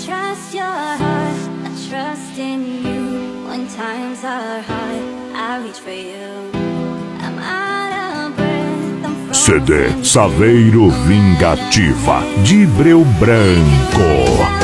trust your heart, I trust in you. When times are hard, I reach for you. I'm out of breath, I'm CD Saveiro Vingativa de Breu Branco.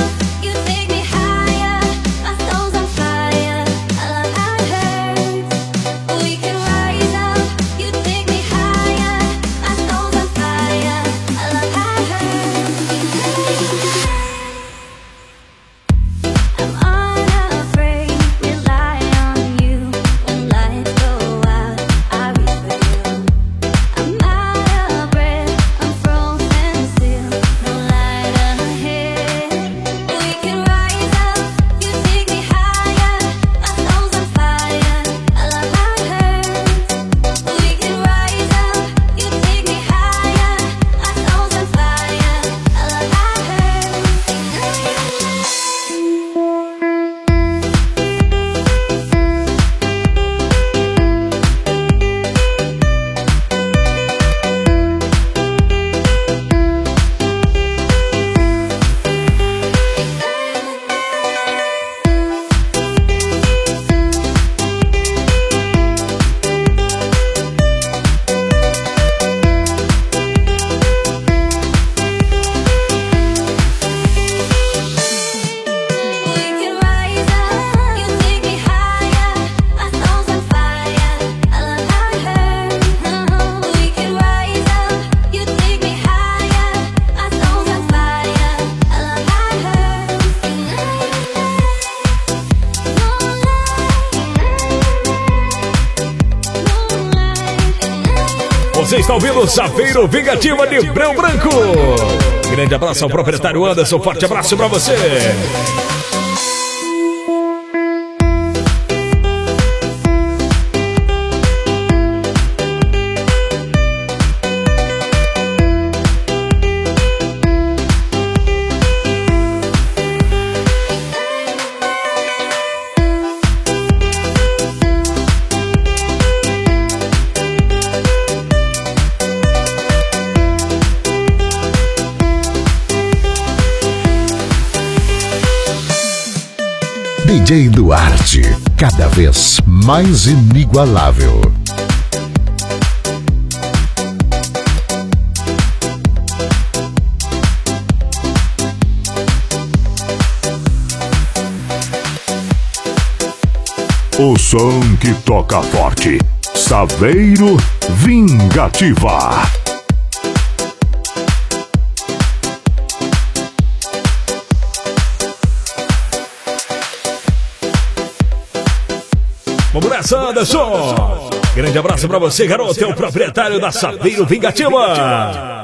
Você está ouvindo Saveiro Vingativa de Breu Branco. Grande abraço ao proprietário Anderson, forte abraço pra você. DJ Duarte, cada vez mais inigualável. O som que toca forte. Saveiro Vingativa. Vamos nessa, Anderson! Grande abraço pra você, garoto, é o proprietário da Saveiro Vingativa.